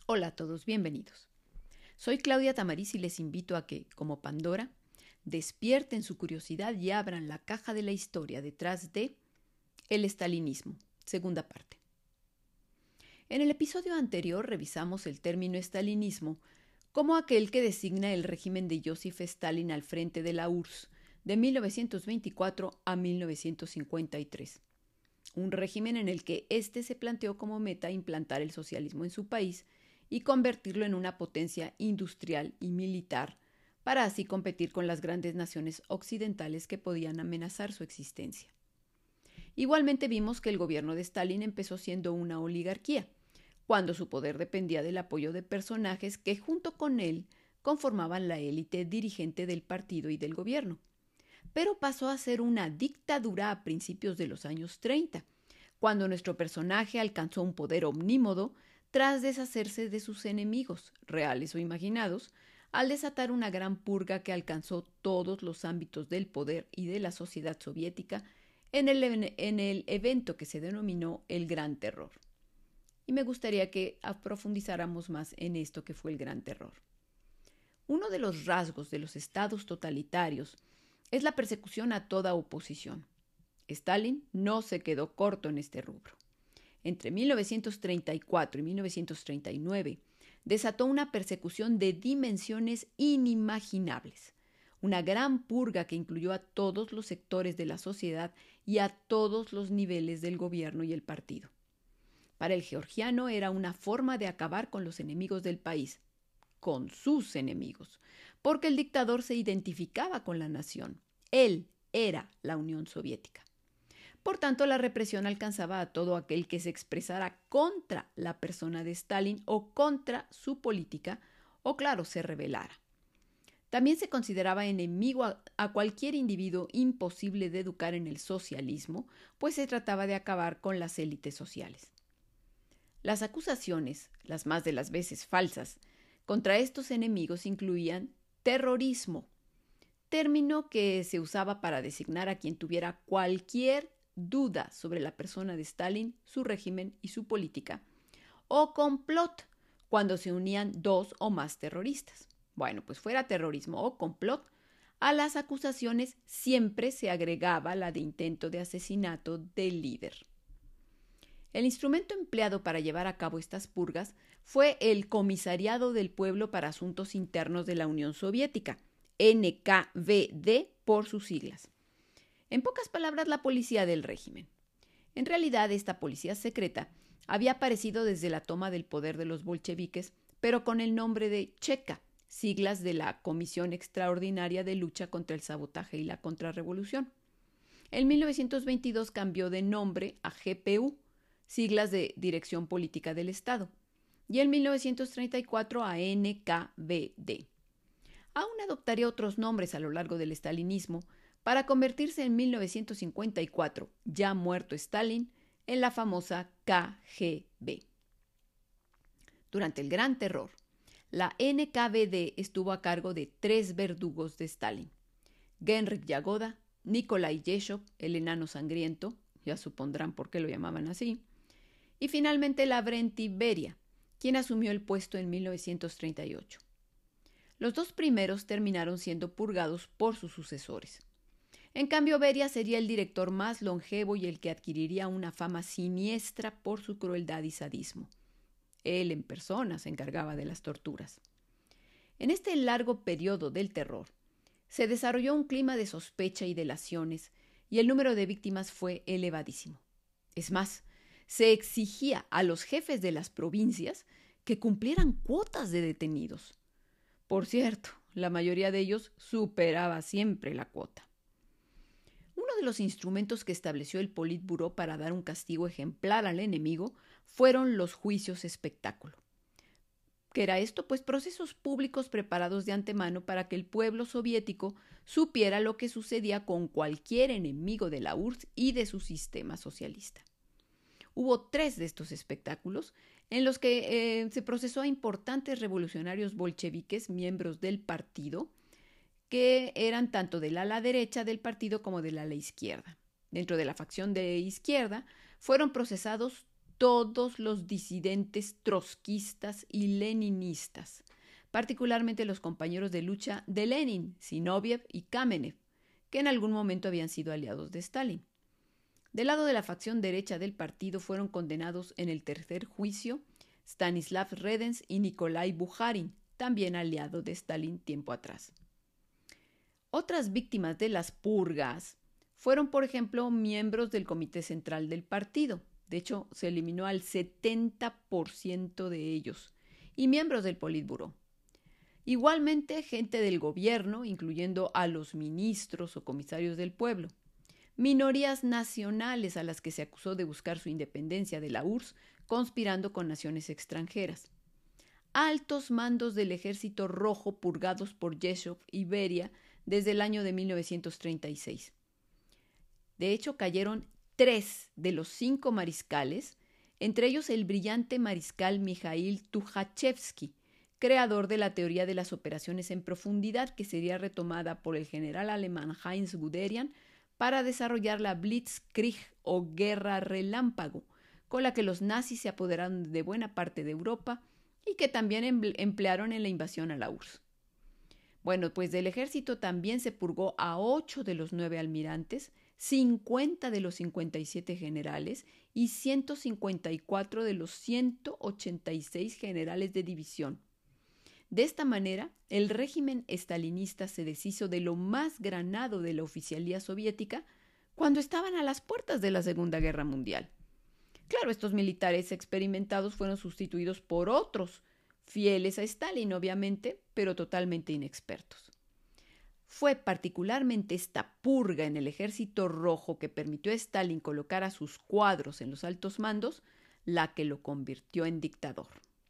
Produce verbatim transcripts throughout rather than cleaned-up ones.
Hola a todos, bienvenidos. Soy Claudia Tamariz y les invito a que, como Pandora, despierten su curiosidad y abran la caja de la historia detrás de el estalinismo, segunda parte. En el episodio anterior revisamos el término estalinismo como aquel que designa el régimen de Joseph Stalin al frente de la U R S S de mil novecientos veinticuatro a mil novecientos cincuenta y tres. Un régimen en el que éste se planteó como meta implantar el socialismo en su país y convertirlo en una potencia industrial y militar, para así competir con las grandes naciones occidentales que podían amenazar su existencia. Igualmente vimos que el gobierno de Stalin empezó siendo una oligarquía, cuando su poder dependía del apoyo de personajes que junto con él conformaban la élite dirigente del partido y del gobierno. Pero pasó a ser una dictadura a principios de los años treinta, cuando nuestro personaje alcanzó un poder omnímodo tras deshacerse de sus enemigos, reales o imaginados, al desatar una gran purga que alcanzó todos los ámbitos del poder y de la sociedad soviética en el, en el evento que se denominó el Gran Terror. Y me gustaría que profundizáramos más en esto que fue el Gran Terror. Uno de los rasgos de los estados totalitarios es la persecución a toda oposición. Stalin no se quedó corto en este rubro. Entre mil novecientos treinta y cuatro y mil novecientos treinta y nueve, desató una persecución de dimensiones inimaginables, una gran purga que incluyó a todos los sectores de la sociedad y a todos los niveles del gobierno y el partido. Para el georgiano era una forma de acabar con los enemigos del país, con sus enemigos, porque el dictador se identificaba con la nación. Él era la Unión Soviética. Por tanto, la represión alcanzaba a todo aquel que se expresara contra la persona de Stalin o contra su política, o claro, se rebelara. También se consideraba enemigo a, a cualquier individuo imposible de educar en el socialismo, pues se trataba de acabar con las élites sociales. Las acusaciones, las más de las veces falsas, contra estos enemigos incluían terrorismo, término que se usaba para designar a quien tuviera cualquier duda sobre la persona de Stalin, su régimen y su política, o complot, cuando se unían dos o más terroristas. Bueno, pues fuera terrorismo o complot, a las acusaciones siempre se agregaba la de intento de asesinato del líder. El instrumento empleado para llevar a cabo estas purgas fue el Comisariado del Pueblo para Asuntos Internos de la Unión Soviética, N K V D por sus siglas. En pocas palabras, la policía del régimen. En realidad, esta policía secreta había aparecido desde la toma del poder de los bolcheviques, pero con el nombre de Cheka, siglas de la Comisión Extraordinaria de Lucha contra el Sabotaje y la Contrarrevolución. En mil novecientos veintidós cambió de nombre a G P U, siglas de Dirección Política del Estado, y en mil novecientos treinta y cuatro a N K V D. Aún adoptaría otros nombres a lo largo del estalinismo, para convertirse en mil novecientos cincuenta y cuatro, ya muerto Stalin, en la famosa K G B. Durante el Gran Terror, la N K V D estuvo a cargo de tres verdugos de Stalin: Genrikh Yagoda, Nikolai Yeshov, el enano sangriento, ya supondrán por qué lo llamaban así, y finalmente Lavrenti Beria, quien asumió el puesto en mil novecientos treinta y ocho. Los dos primeros terminaron siendo purgados por sus sucesores. En cambio, Beria sería el director más longevo y el que adquiriría una fama siniestra por su crueldad y sadismo. Él en persona se encargaba de las torturas. En este largo periodo del terror, se desarrolló un clima de sospecha y delaciones, y el número de víctimas fue elevadísimo. Es más, se exigía a los jefes de las provincias que cumplieran cuotas de detenidos. Por cierto, la mayoría de ellos superaba siempre la cuota. Uno de los instrumentos que estableció el Politburó para dar un castigo ejemplar al enemigo fueron los juicios espectáculo. ¿Qué era esto? Pues procesos públicos preparados de antemano para que el pueblo soviético supiera lo que sucedía con cualquier enemigo de la U R S S y de su sistema socialista. Hubo tres de estos espectáculos en los que eh, se procesó a importantes revolucionarios bolcheviques, miembros del partido, que eran tanto del ala derecha del partido como del ala izquierda. Dentro de la facción de izquierda fueron procesados todos los disidentes trotskistas y leninistas, particularmente los compañeros de lucha de Lenin, Zinoviev y Kamenev, que en algún momento habían sido aliados de Stalin. Del lado de la facción derecha del partido fueron condenados en el tercer juicio Stanislav Redens y Nikolai Bukharin, también aliado de Stalin tiempo atrás. Otras víctimas de las purgas fueron, por ejemplo, miembros del Comité Central del partido. De hecho, se eliminó al setenta por ciento de ellos, y miembros del Politburó. Igualmente, gente del gobierno, incluyendo a los ministros o comisarios del pueblo. Minorías nacionales a las que se acusó de buscar su independencia de la U R S S, conspirando con naciones extranjeras. Altos mandos del Ejército Rojo purgados por Yezhov y Beria desde el año de mil novecientos treinta y seis. De hecho, cayeron tres de los cinco mariscales, entre ellos el brillante mariscal Mikhail Tukhachevsky, creador de la teoría de las operaciones en profundidad que sería retomada por el general alemán Heinz Guderian para desarrollar la Blitzkrieg o guerra relámpago, con la que los nazis se apoderaron de buena parte de Europa y que también emplearon en la invasión a la U R S S. Bueno, pues del ejército también se purgó a ocho de los nueve almirantes, cincuenta de los cincuenta y siete generales y ciento cincuenta y cuatro de los ciento ochenta y seis generales de división. De esta manera, el régimen estalinista se deshizo de lo más granado de la oficialía soviética cuando estaban a las puertas de la Segunda Guerra Mundial. Claro, estos militares experimentados fueron sustituidos por otros, fieles a Stalin, obviamente, pero totalmente inexpertos. Fue particularmente esta purga en el Ejército Rojo que permitió a Stalin colocar a sus cuadros en los altos mandos, la que lo convirtió en dictador.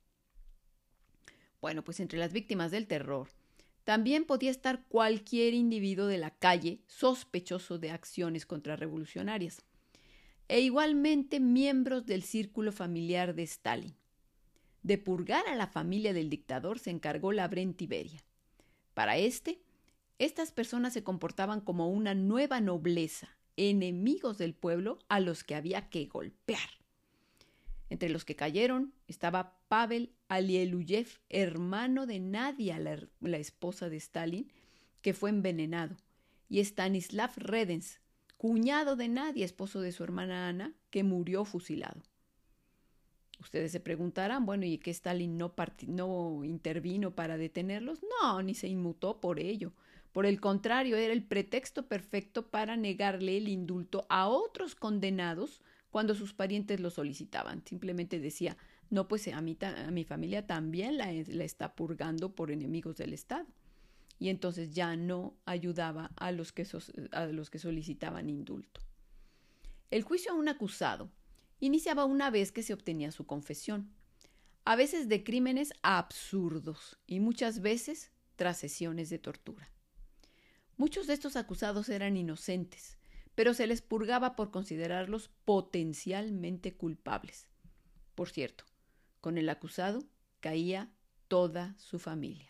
Bueno, pues entre las víctimas del terror también podía estar cualquier individuo de la calle sospechoso de acciones contrarrevolucionarias, e igualmente miembros del círculo familiar de Stalin. De purgar a la familia del dictador se encargó Lavrenti Beria. Para este, estas personas se comportaban como una nueva nobleza, enemigos del pueblo a los que había que golpear. Entre los que cayeron estaba Pavel Alieluyev, hermano de Nadia, la, la esposa de Stalin, que fue envenenado, y Stanislav Redens, cuñado de Nadia, esposo de su hermana Ana, que murió fusilado. Ustedes se preguntarán, bueno, ¿y que Stalin no, part- no intervino para detenerlos? No, ni se inmutó por ello. Por el contrario, era el pretexto perfecto para negarle el indulto a otros condenados cuando sus parientes lo solicitaban. Simplemente decía, no, pues a mi, ta- a mi familia también la, la está purgando por enemigos del Estado. Y entonces ya no ayudaba a los que, so- a los que solicitaban indulto. El juicio a un acusado iniciaba una vez que se obtenía su confesión, a veces de crímenes absurdos y muchas veces tras sesiones de tortura. Muchos de estos acusados eran inocentes, pero se les purgaba por considerarlos potencialmente culpables. Por cierto, con el acusado caía toda su familia.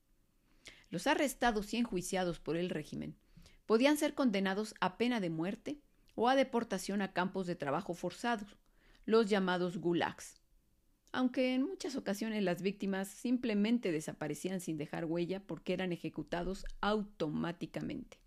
Los arrestados y enjuiciados por el régimen podían ser condenados a pena de muerte o a deportación a campos de trabajo forzados, los llamados gulags, aunque en muchas ocasiones las víctimas simplemente desaparecían sin dejar huella porque eran ejecutados automáticamente.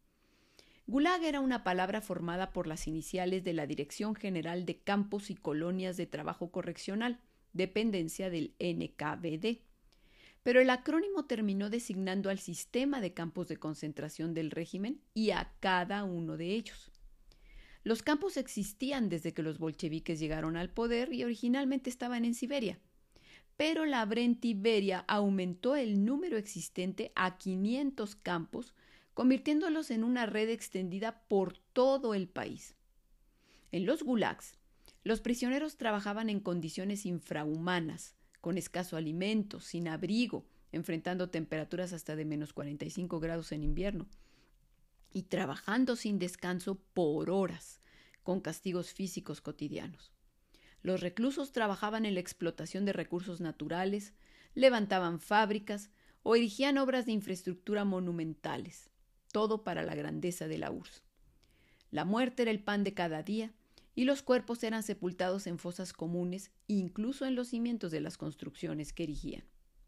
Gulag era una palabra formada por las iniciales de la Dirección General de Campos y Colonias de Trabajo Correccional, dependencia del N K V D, pero el acrónimo terminó designando al sistema de campos de concentración del régimen y a cada uno de ellos. Los campos existían desde que los bolcheviques llegaron al poder y originalmente estaban en Siberia, pero Lavrenti Beria aumentó el número existente a quinientos campos, convirtiéndolos en una red extendida por todo el país. En los gulags, los prisioneros trabajaban en condiciones infrahumanas, con escaso alimento, sin abrigo, enfrentando temperaturas hasta de menos cuarenta y cinco grados en invierno, y trabajando sin descanso por horas, con castigos físicos cotidianos. Los reclusos trabajaban en la explotación de recursos naturales, levantaban fábricas o erigían obras de infraestructura monumentales, todo para la grandeza de la U R S S. La muerte era el pan de cada día y los cuerpos eran sepultados en fosas comunes, incluso en los cimientos de las construcciones que erigían.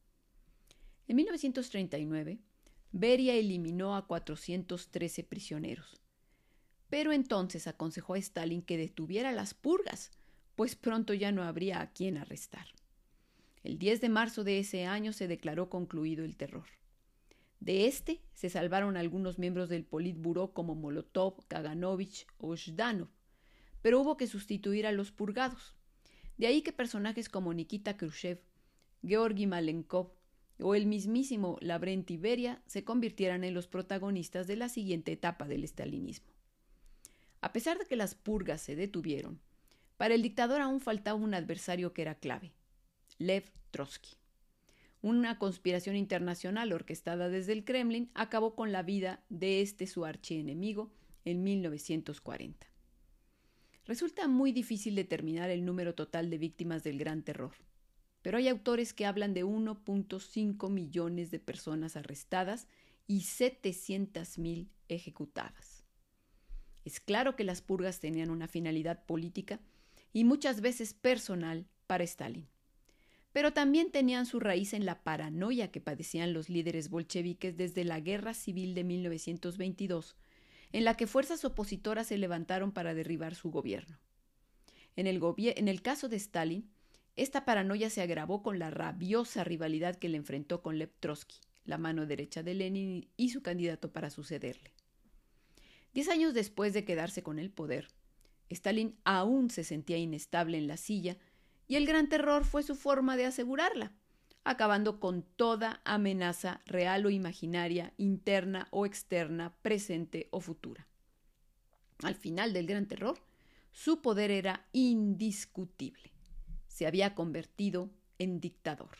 En mil novecientos treinta y nueve, Beria eliminó a cuatrocientos trece prisioneros, pero entonces aconsejó a Stalin que detuviera las purgas, pues pronto ya no habría a quién arrestar. El diez de marzo de ese año se declaró concluido el terror. De este se salvaron algunos miembros del Politburó como Molotov, Kaganovich o Zhdanov, pero hubo que sustituir a los purgados. De ahí que personajes como Nikita Khrushchev, Georgi Malenkov o el mismísimo Lavrenti Beria se convirtieran en los protagonistas de la siguiente etapa del estalinismo. A pesar de que las purgas se detuvieron, para el dictador aún faltaba un adversario que era clave: Lev Trotsky. Una conspiración internacional orquestada desde el Kremlin acabó con la vida de este su archienemigo en mil novecientos cuarenta. Resulta muy difícil determinar el número total de víctimas del Gran Terror, pero hay autores que hablan de uno punto cinco millones de personas arrestadas y setecientas mil ejecutadas. Es claro que las purgas tenían una finalidad política y muchas veces personal para Stalin, pero también tenían su raíz en la paranoia que padecían los líderes bolcheviques desde la Guerra Civil de mil novecientos veintidós, en la que fuerzas opositoras se levantaron para derribar su gobierno. En el, gobier- en el caso de Stalin, esta paranoia se agravó con la rabiosa rivalidad que le enfrentó con Lev Trotsky, la mano derecha de Lenin y su candidato para sucederle. Diez años después de quedarse con el poder, Stalin aún se sentía inestable en la silla y el Gran Terror fue su forma de asegurarla, acabando con toda amenaza real o imaginaria, interna o externa, presente o futura. Al final del Gran Terror, su poder era indiscutible. Se había convertido en dictador.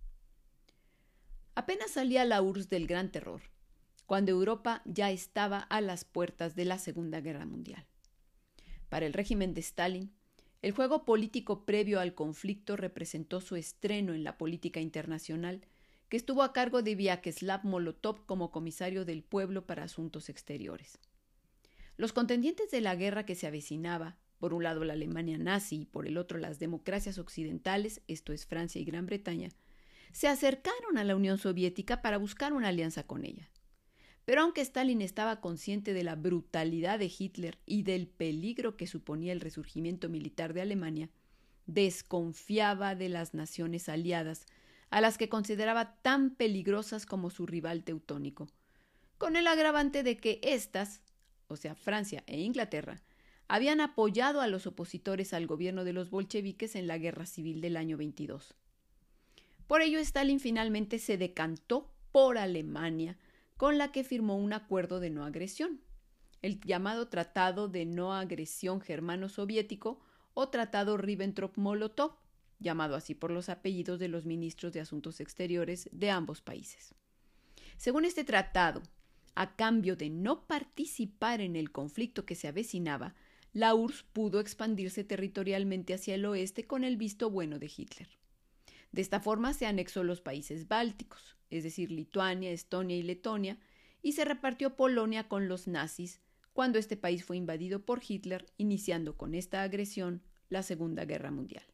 Apenas salía la U R S S del Gran Terror, cuando Europa ya estaba a las puertas de la Segunda Guerra Mundial. Para el régimen de Stalin, el juego político previo al conflicto representó su estreno en la política internacional, que estuvo a cargo de Vyacheslav Molotov como comisario del pueblo para asuntos exteriores. Los contendientes de la guerra que se avecinaba, por un lado la Alemania nazi y por el otro las democracias occidentales, esto es Francia y Gran Bretaña, se acercaron a la Unión Soviética para buscar una alianza con ella. Pero aunque Stalin estaba consciente de la brutalidad de Hitler y del peligro que suponía el resurgimiento militar de Alemania, desconfiaba de las naciones aliadas, a las que consideraba tan peligrosas como su rival teutónico, con el agravante de que éstas, o sea Francia e Inglaterra, habían apoyado a los opositores al gobierno de los bolcheviques en la Guerra Civil del año veintidós. Por ello, Stalin finalmente se decantó por Alemania, con la que firmó un acuerdo de no agresión, el llamado Tratado de No Agresión Germano-Soviético o Tratado Ribbentrop-Molotov, llamado así por los apellidos de los ministros de Asuntos Exteriores de ambos países. Según este tratado, a cambio de no participar en el conflicto que se avecinaba, la U R S S pudo expandirse territorialmente hacia el oeste con el visto bueno de Hitler. De esta forma se anexó los países bálticos, es decir, Lituania, Estonia y Letonia, y se repartió Polonia con los nazis cuando este país fue invadido por Hitler, iniciando con esta agresión la Segunda Guerra Mundial.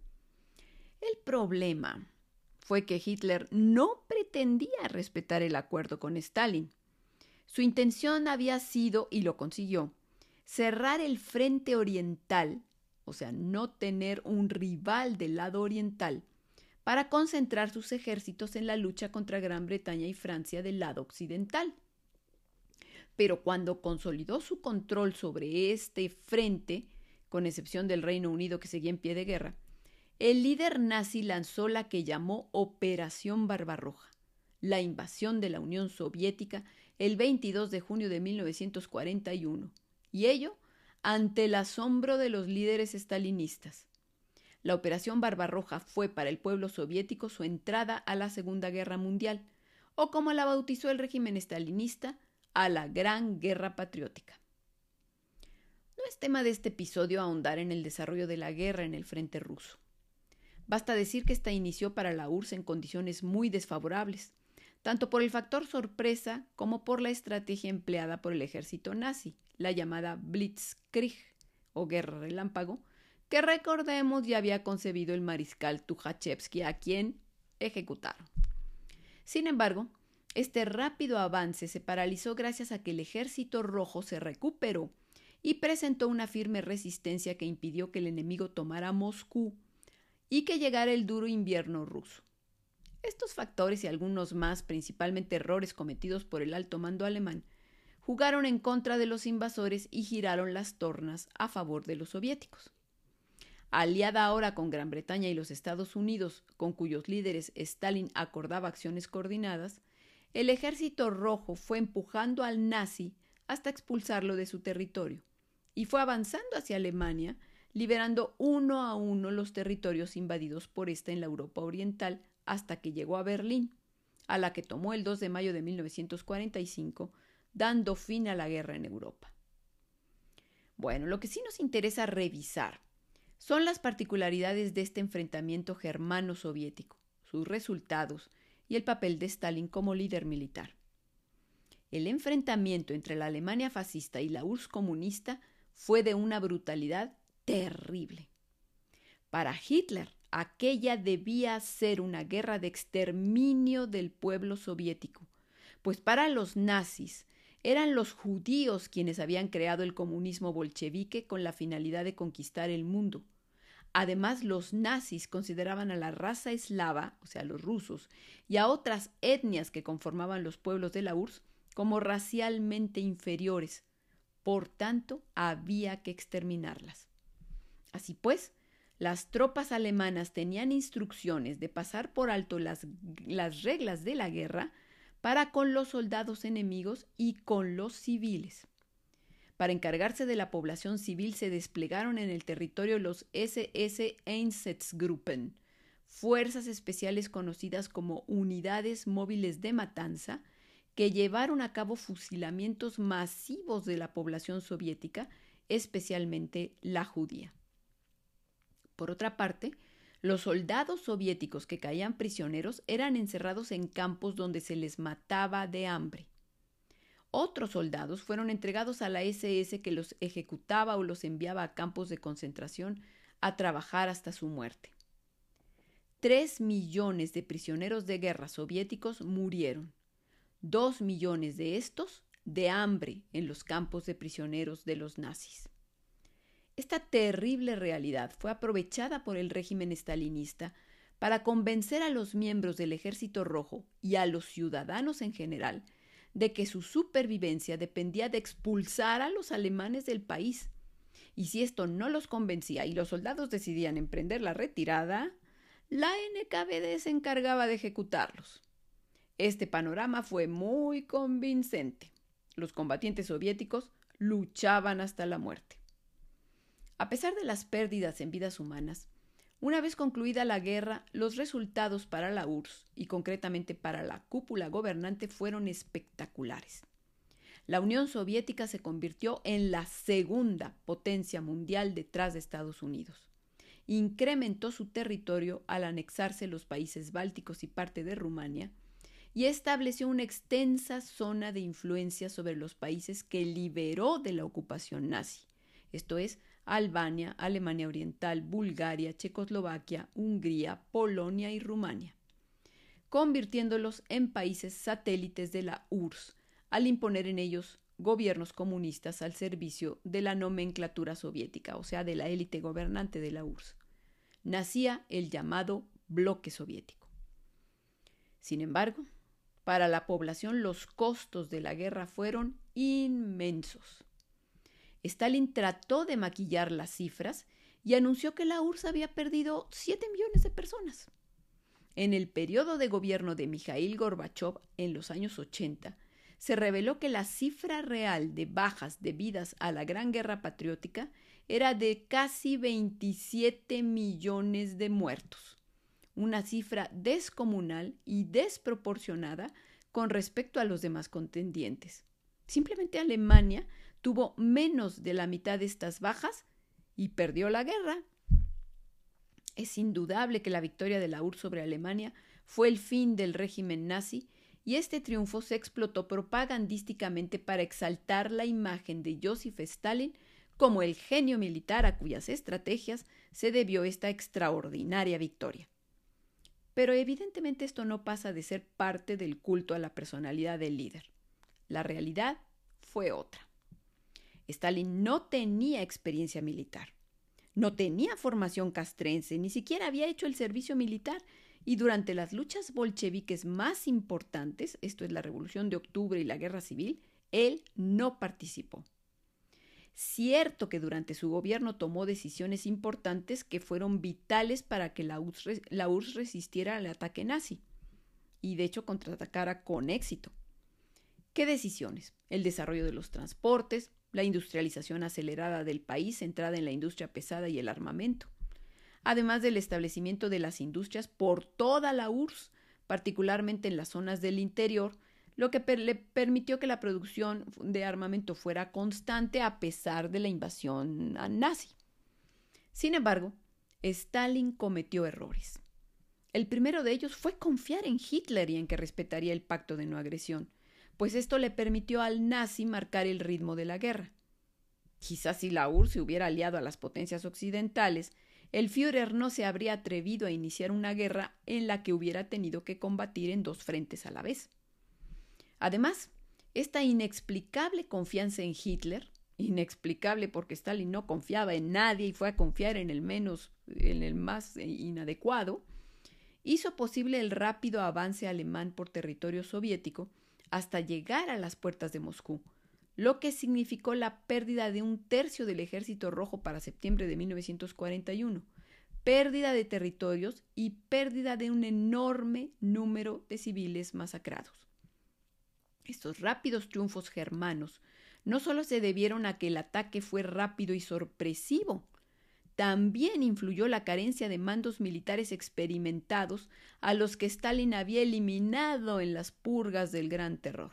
El problema fue que Hitler no pretendía respetar el acuerdo con Stalin. Su intención había sido, y lo consiguió, cerrar el frente oriental, o sea, no tener un rival del lado oriental, para concentrar sus ejércitos en la lucha contra Gran Bretaña y Francia del lado occidental. Pero cuando consolidó su control sobre este frente, con excepción del Reino Unido que seguía en pie de guerra, el líder nazi lanzó la que llamó Operación Barbarroja, la invasión de la Unión Soviética el veintidós de junio de mil novecientos cuarenta y uno, y ello ante el asombro de los líderes estalinistas. La Operación Barbarroja fue para el pueblo soviético su entrada a la Segunda Guerra Mundial, o como la bautizó el régimen estalinista, a la Gran Guerra Patriótica. No es tema de este episodio ahondar en el desarrollo de la guerra en el frente ruso. Basta decir que esta inició para la U R S S en condiciones muy desfavorables, tanto por el factor sorpresa como por la estrategia empleada por el ejército nazi, la llamada Blitzkrieg, o guerra relámpago, que recordemos ya había concebido el mariscal Tukhachevsky, a quien ejecutaron. Sin embargo, este rápido avance se paralizó gracias a que el Ejército Rojo se recuperó y presentó una firme resistencia que impidió que el enemigo tomara Moscú y que llegara el duro invierno ruso. Estos factores y algunos más, principalmente errores cometidos por el alto mando alemán, jugaron en contra de los invasores y giraron las tornas a favor de los soviéticos. Aliada ahora con Gran Bretaña y los Estados Unidos, con cuyos líderes Stalin acordaba acciones coordinadas, el Ejército Rojo fue empujando al nazi hasta expulsarlo de su territorio y fue avanzando hacia Alemania, liberando uno a uno los territorios invadidos por esta en la Europa Oriental hasta que llegó a Berlín, a la que tomó el dos de mayo de mil novecientos cuarenta y cinco, dando fin a la guerra en Europa. Bueno, lo que sí nos interesa revisar son las particularidades de este enfrentamiento germano-soviético, sus resultados y el papel de Stalin como líder militar. El enfrentamiento entre la Alemania fascista y la U R S S comunista fue de una brutalidad terrible. Para Hitler, aquella debía ser una guerra de exterminio del pueblo soviético, pues para los nazis eran los judíos quienes habían creado el comunismo bolchevique con la finalidad de conquistar el mundo. Además, los nazis consideraban a la raza eslava, o sea, los rusos, y a otras etnias que conformaban los pueblos de la U R S S como racialmente inferiores. Por tanto, había que exterminarlas. Así pues, las tropas alemanas tenían instrucciones de pasar por alto las, las reglas de la guerra para con los soldados enemigos y con los civiles. Para encargarse de la población civil se desplegaron en el territorio los S S Einsatzgruppen, fuerzas especiales conocidas como unidades móviles de matanza, que llevaron a cabo fusilamientos masivos de la población soviética, especialmente la judía. Por otra parte, los soldados soviéticos que caían prisioneros eran encerrados en campos donde se les mataba de hambre. Otros soldados fueron entregados a la S S que los ejecutaba o los enviaba a campos de concentración a trabajar hasta su muerte. Tres millones de prisioneros de guerra soviéticos murieron. Dos millones de estos de hambre en los campos de prisioneros de los nazis. Esta terrible realidad fue aprovechada por el régimen estalinista para convencer a los miembros del Ejército Rojo y a los ciudadanos en general de que su supervivencia dependía de expulsar a los alemanes del país. Y si esto no los convencía y los soldados decidían emprender la retirada, la N K V D se encargaba de ejecutarlos. Este panorama fue muy convincente. Los combatientes soviéticos luchaban hasta la muerte. A pesar de las pérdidas en vidas humanas, una vez concluida la guerra, los resultados para la U R S S y concretamente para la cúpula gobernante fueron espectaculares. La Unión Soviética se convirtió en la segunda potencia mundial detrás de Estados Unidos. Incrementó su territorio al anexarse los países bálticos y parte de Rumania y estableció una extensa zona de influencia sobre los países que liberó de la ocupación nazi, esto es, Albania, Alemania Oriental, Bulgaria, Checoslovaquia, Hungría, Polonia y Rumania, convirtiéndolos en países satélites de la U R S S, al imponer en ellos gobiernos comunistas al servicio de la nomenclatura soviética, o sea, de la élite gobernante de la U R S S. Nacía el llamado bloque soviético. Sin embargo, para la población los costos de la guerra fueron inmensos. Stalin trató de maquillar las cifras y anunció que la U R S S había perdido siete millones de personas. En el periodo de gobierno de Mikhail Gorbachev, en los años ochenta, se reveló que la cifra real de bajas debidas a la Gran Guerra Patriótica era de casi veintisiete millones de muertos, una cifra descomunal y desproporcionada con respecto a los demás contendientes. Simplemente Alemania tuvo menos de la mitad de estas bajas y perdió la guerra. Es indudable que la victoria de la U R S S sobre Alemania fue el fin del régimen nazi y este triunfo se explotó propagandísticamente para exaltar la imagen de Joseph Stalin como el genio militar a cuyas estrategias se debió esta extraordinaria victoria. Pero evidentemente esto no pasa de ser parte del culto a la personalidad del líder. La realidad fue otra. Stalin no tenía experiencia militar, no tenía formación castrense, ni siquiera había hecho el servicio militar, y durante las luchas bolcheviques más importantes, esto es la Revolución de Octubre y la Guerra Civil, él no participó. Cierto que durante su gobierno tomó decisiones importantes que fueron vitales para que la U R S S, la U R S S resistiera al ataque nazi y de hecho contraatacara con éxito. ¿Qué decisiones? El desarrollo de los transportes, la industrialización acelerada del país centrada en la industria pesada y el armamento, además del establecimiento de las industrias por toda la U R S S, particularmente en las zonas del interior, lo que per- le permitió que la producción de armamento fuera constante a pesar de la invasión nazi. Sin embargo, Stalin cometió errores. El primero de ellos fue confiar en Hitler y en que respetaría el pacto de no agresión, pues esto le permitió al nazi marcar el ritmo de la guerra. Quizás si la U R S S se hubiera aliado a las potencias occidentales, el Führer no se habría atrevido a iniciar una guerra en la que hubiera tenido que combatir en dos frentes a la vez. Además, esta inexplicable confianza en Hitler, inexplicable porque Stalin no confiaba en nadie y fue a confiar en el menos, en el más inadecuado, hizo posible el rápido avance alemán por territorio soviético hasta llegar a las puertas de Moscú, lo que significó la pérdida de un tercio del Ejército Rojo para septiembre de mil novecientos cuarenta y uno, pérdida de territorios y pérdida de un enorme número de civiles masacrados. Estos rápidos triunfos germanos no solo se debieron a que el ataque fue rápido y sorpresivo, también influyó la carencia de mandos militares experimentados a los que Stalin había eliminado en las purgas del Gran Terror.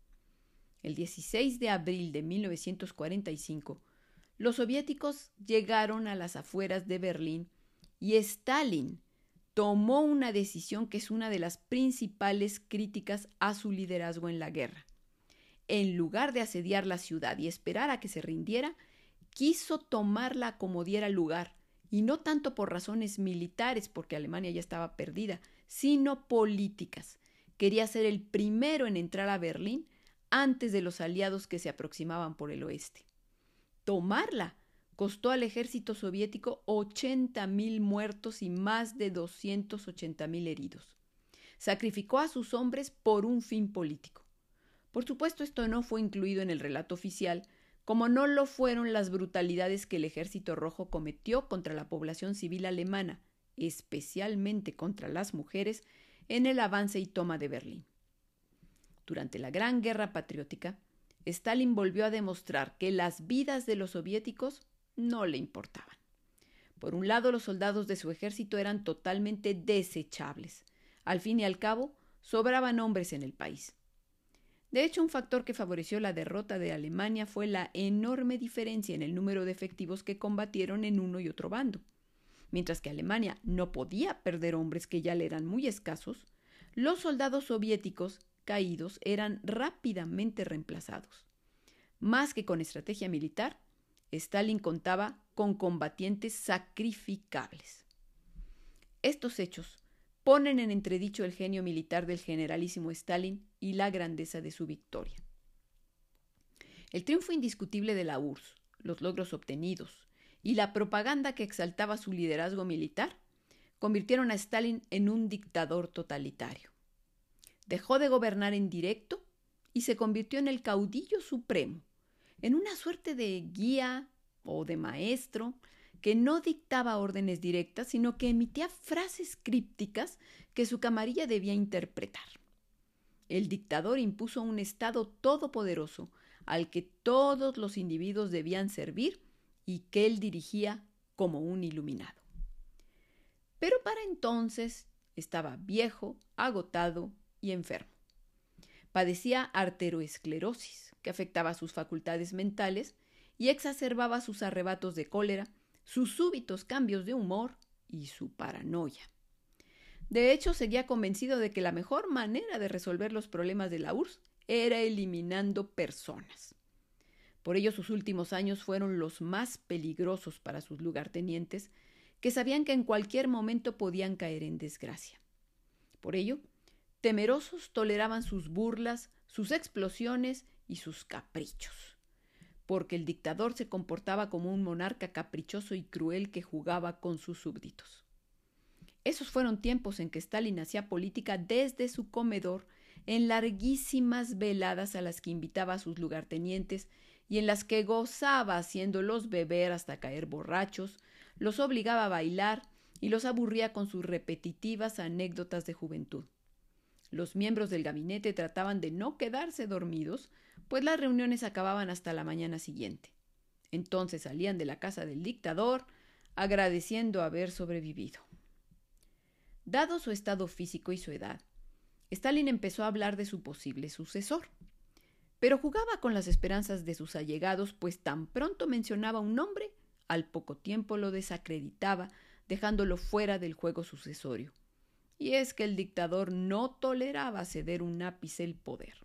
El dieciséis de abril de mil novecientos cuarenta y cinco, los soviéticos llegaron a las afueras de Berlín y Stalin tomó una decisión que es una de las principales críticas a su liderazgo en la guerra. En lugar de asediar la ciudad y esperar a que se rindiera, quiso tomarla como diera lugar, y no tanto por razones militares, porque Alemania ya estaba perdida, sino políticas. Quería ser el primero en entrar a Berlín antes de los aliados que se aproximaban por el oeste. Tomarla costó al ejército soviético ochenta mil muertos y más de doscientos ochenta mil heridos. Sacrificó a sus hombres por un fin político. Por supuesto, esto no fue incluido en el relato oficial, como no lo fueron las brutalidades que el Ejército Rojo cometió contra la población civil alemana, especialmente contra las mujeres, en el avance y toma de Berlín. Durante la Gran Guerra Patriótica, Stalin volvió a demostrar que las vidas de los soviéticos no le importaban. Por un lado, los soldados de su ejército eran totalmente desechables. Al fin y al cabo, sobraban hombres en el país. De hecho, un factor que favoreció la derrota de Alemania fue la enorme diferencia en el número de efectivos que combatieron en uno y otro bando. Mientras que Alemania no podía perder hombres que ya le eran muy escasos, los soldados soviéticos caídos eran rápidamente reemplazados. Más que con estrategia militar, Stalin contaba con combatientes sacrificables. Estos hechos ponen en entredicho el genio militar del generalísimo Stalin y la grandeza de su victoria. El triunfo indiscutible de la U R S S, los logros obtenidos y la propaganda que exaltaba su liderazgo militar convirtieron a Stalin en un dictador totalitario. Dejó de gobernar en directo y se convirtió en el caudillo supremo, en una suerte de guía o de maestro que no dictaba órdenes directas, sino que emitía frases crípticas que su camarilla debía interpretar. El dictador impuso un Estado todopoderoso al que todos los individuos debían servir y que él dirigía como un iluminado. Pero para entonces estaba viejo, agotado y enfermo. Padecía arteriosclerosis, que afectaba sus facultades mentales y exacerbaba sus arrebatos de cólera, sus súbitos cambios de humor y su paranoia. De hecho, seguía convencido de que la mejor manera de resolver los problemas de la U R S S era eliminando personas. Por ello sus últimos años fueron los más peligrosos para sus lugartenientes, que sabían que en cualquier momento podían caer en desgracia. Por ello, temerosos toleraban sus burlas, sus explosiones y sus caprichos, porque el dictador se comportaba como un monarca caprichoso y cruel que jugaba con sus súbditos. Esos fueron tiempos en que Stalin hacía política desde su comedor, en larguísimas veladas a las que invitaba a sus lugartenientes y en las que gozaba haciéndolos beber hasta caer borrachos, los obligaba a bailar y los aburría con sus repetitivas anécdotas de juventud. Los miembros del gabinete trataban de no quedarse dormidos, pues las reuniones acababan hasta la mañana siguiente. Entonces salían de la casa del dictador agradeciendo haber sobrevivido. Dado su estado físico y su edad, Stalin empezó a hablar de su posible sucesor, pero jugaba con las esperanzas de sus allegados, pues tan pronto mencionaba un nombre, al poco tiempo lo desacreditaba, dejándolo fuera del juego sucesorio. Y es que el dictador no toleraba ceder un ápice el poder.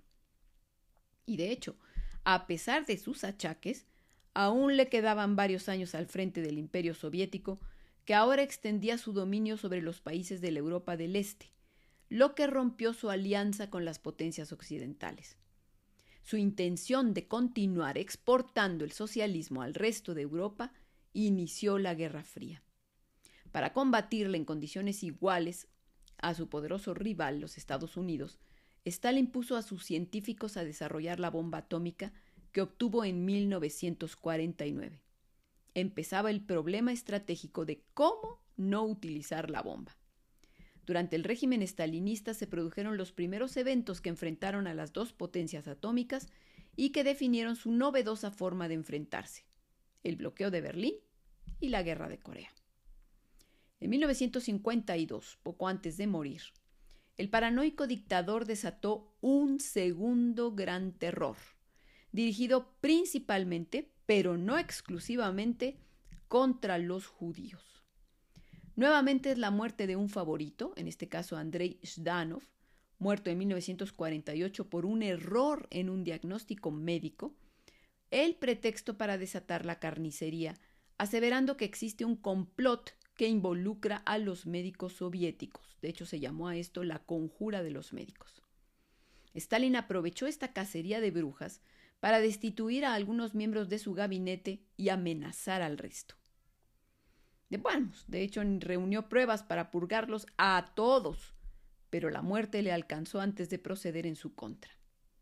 Y de hecho, a pesar de sus achaques, aún le quedaban varios años al frente del Imperio Soviético, que ahora extendía su dominio sobre los países de la Europa del Este, lo que rompió su alianza con las potencias occidentales. Su intención de continuar exportando el socialismo al resto de Europa inició la Guerra Fría. Para combatirla en condiciones iguales a su poderoso rival, los Estados Unidos, Stalin puso a sus científicos a desarrollar la bomba atómica que obtuvo en mil novecientos cuarenta y nueve. Empezaba el problema estratégico de cómo no utilizar la bomba. Durante el régimen estalinista se produjeron los primeros eventos que enfrentaron a las dos potencias atómicas y que definieron su novedosa forma de enfrentarse: el bloqueo de Berlín y la Guerra de Corea. En mil novecientos cincuenta y dos, poco antes de morir, el paranoico dictador desató un segundo gran terror, dirigido principalmente, pero no exclusivamente, contra los judíos. Nuevamente es la muerte de un favorito, en este caso Andrei Zhdanov, muerto en mil novecientos cuarenta y ocho por un error en un diagnóstico médico, el pretexto para desatar la carnicería, aseverando que existe un complot que involucra a los médicos soviéticos. De hecho, se llamó a esto la conjura de los médicos. Stalin aprovechó esta cacería de brujas para destituir a algunos miembros de su gabinete y amenazar al resto. De, bueno, de hecho, reunió pruebas para purgarlos a todos, pero la muerte le alcanzó antes de proceder en su contra.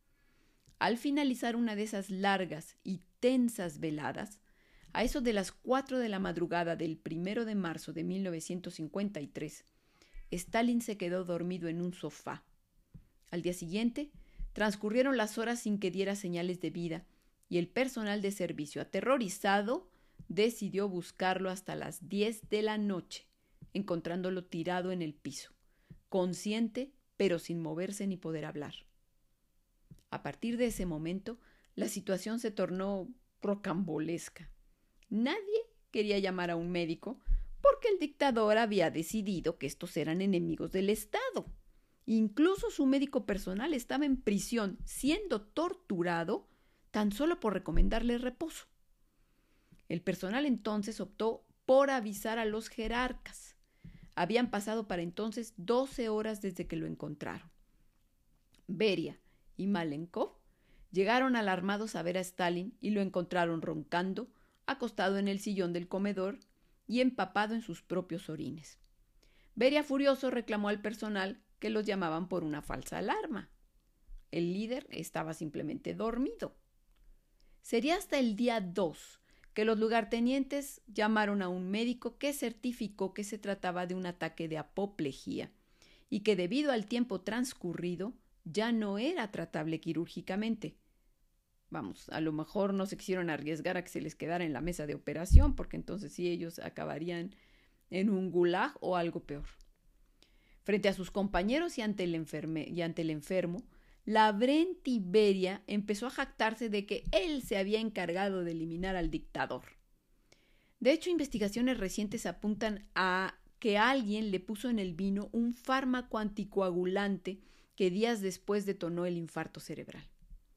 Al finalizar una de esas largas y tensas veladas, a eso de las cuatro de la madrugada del primero de marzo de mil novecientos cincuenta y tres, Stalin se quedó dormido en un sofá. Al día siguiente, transcurrieron las horas sin que diera señales de vida, y el personal de servicio, aterrorizado, decidió buscarlo hasta las diez de la noche, encontrándolo tirado en el piso, consciente pero sin moverse ni poder hablar. A partir de ese momento, la situación se tornó rocambolesca. Nadie quería llamar a un médico porque el dictador había decidido que estos eran enemigos del Estado. Incluso su médico personal estaba en prisión, siendo torturado tan solo por recomendarle reposo. El personal entonces optó por avisar a los jerarcas. Habían pasado para entonces doce horas desde que lo encontraron. Beria y Malenkov llegaron alarmados a ver a Stalin y lo encontraron roncando, acostado en el sillón del comedor y empapado en sus propios orines. Beria, furioso, reclamó al personal que los llamaban por una falsa alarma. El líder estaba simplemente dormido. Sería hasta el día dos que los lugartenientes llamaron a un médico que certificó que se trataba de un ataque de apoplejía y que debido al tiempo transcurrido ya no era tratable quirúrgicamente. Vamos, a lo mejor no se quisieron arriesgar a que se les quedara en la mesa de operación, porque entonces sí ellos acabarían en un gulag o algo peor. Frente a sus compañeros y ante el, enferme, y ante el enfermo, Lavrenti Beria empezó a jactarse de que él se había encargado de eliminar al dictador. De hecho, investigaciones recientes apuntan a que alguien le puso en el vino un fármaco anticoagulante que días después detonó el infarto cerebral.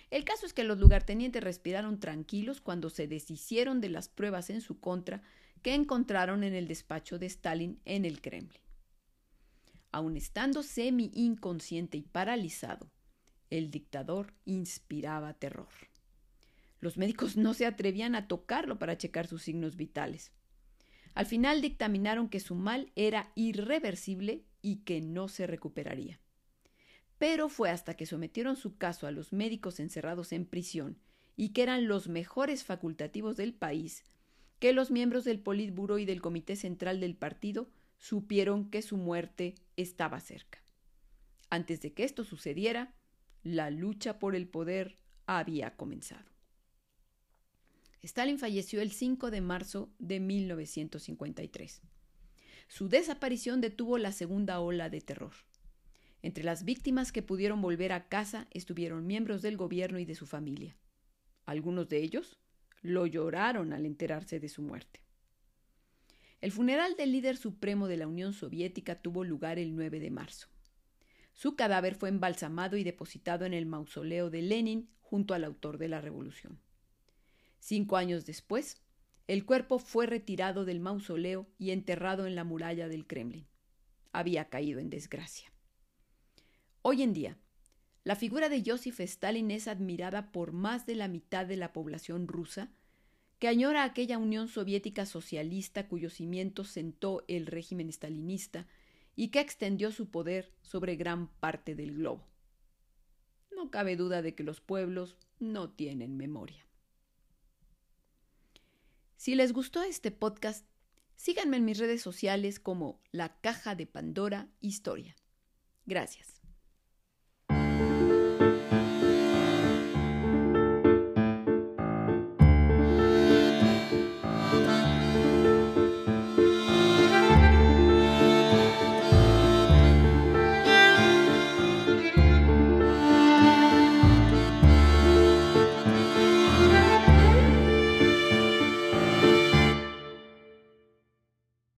El caso es que los lugartenientes respiraron tranquilos cuando se deshicieron de las pruebas en su contra que encontraron en el despacho de Stalin en el Kremlin. Aun estando semi-inconsciente y paralizado, el dictador inspiraba terror. Los médicos no se atrevían a tocarlo para checar sus signos vitales. Al final dictaminaron que su mal era irreversible y que no se recuperaría. Pero fue hasta que sometieron su caso a los médicos encerrados en prisión y que eran los mejores facultativos del país, que los miembros del Politburó y del Comité Central del partido supieron que su muerte estaba cerca. Antes de que esto sucediera, la lucha por el poder había comenzado. Stalin falleció el cinco de marzo de mil novecientos cincuenta y tres. Su desaparición detuvo la segunda ola de terror. Entre las víctimas que pudieron volver a casa estuvieron miembros del gobierno y de su familia. Algunos de ellos lo lloraron al enterarse de su muerte. El funeral del líder supremo de la Unión Soviética tuvo lugar el nueve de marzo. Su cadáver fue embalsamado y depositado en el mausoleo de Lenin junto al autor de la revolución. Cinco años después, el cuerpo fue retirado del mausoleo y enterrado en la muralla del Kremlin. Había caído en desgracia. Hoy en día, la figura de Joseph Stalin es admirada por más de la mitad de la población rusa, que añora aquella Unión Soviética socialista cuyos cimientos sentó el régimen stalinista y que extendió su poder sobre gran parte del globo. No cabe duda de que los pueblos no tienen memoria. Si les gustó este podcast, síganme en mis redes sociales como La Caja de Pandora Historia. Gracias.